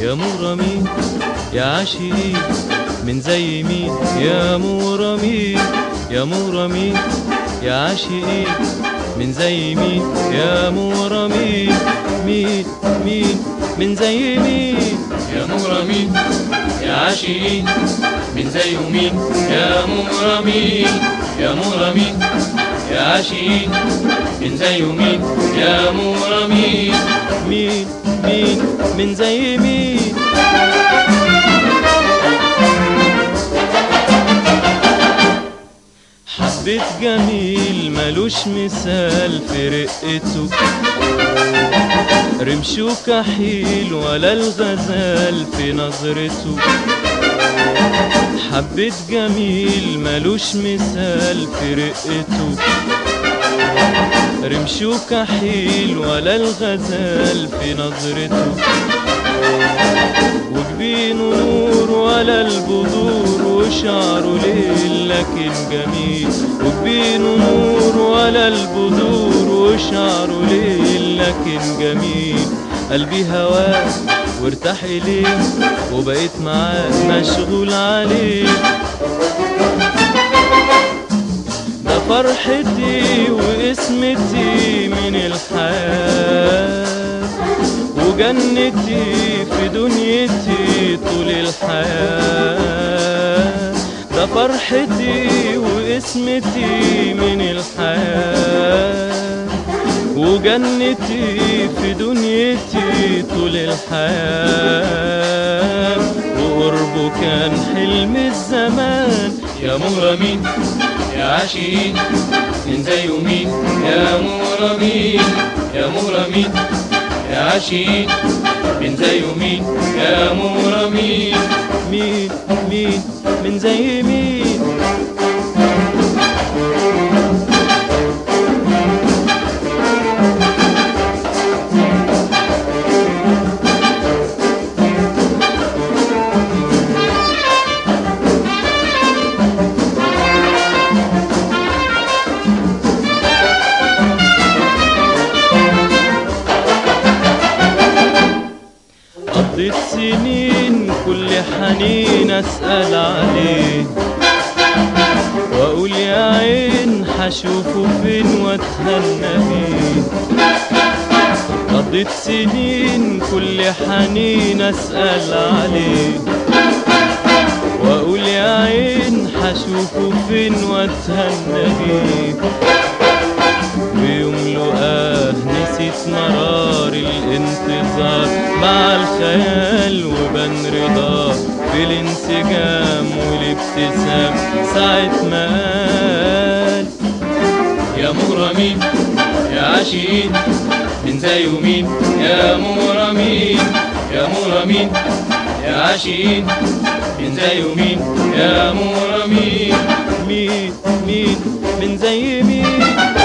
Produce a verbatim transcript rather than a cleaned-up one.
يا مغرمين يا عاشقين من زي مين يا مغرمين يا مغرمين يا عاشقين من زي مين يا مغرمين مين مين من زي مين يا مغرمين يا عاشقين من زي مين يا مغرمين يا مغرمين يا عاشقين من زي مين يا مغرمين مين مين من زي مين حبيت جميل ملوش مثال في رقته، رمشه كحيل ولا الغزال في نظرته. حبيت جميل ملوش مثال في رقته، رمشه كحيل ولا الغزال في نظرته. وجبينه نور ولا البذور وشعره ليل لكن جميل. وجبينه نور ولا البذور وشعره ليل لكن جميل. قلبي هواه وارتاح إليه وبقيت معاه مشغول عليه. ده فرحتي واسمتي من الحياة وجنتي في دنيتي طول الحياة. ده فرحتي واسمتي من الحياة وجنتي في دنيتي طول الحياة. وقربه كان حلم الزمان. يا مغرمين يا عاشقين من زي مين يا مغرمين يا مغرمين يا عاشقين من زي مين يا مغرمين مين مين من زي مين. قضيت سنين كل حنين أسأل عليه وأقول يا عين حشوفه فين واتهنى بيه. قضيت سنين كل حنين أسأل عليه وأقول يا عين حشوفه فين واتهنى بيه. بيوم لقاه نسيت مرار الانتظار مع الخيال وبان رضاه في الانسجام والابتسام ساعة ما قال يا مغرمين يا عاشقين من زي مين يا مغرمين يا مغرمين يا عاشقين من زي مين يا مغرمين مين مين من زي مين.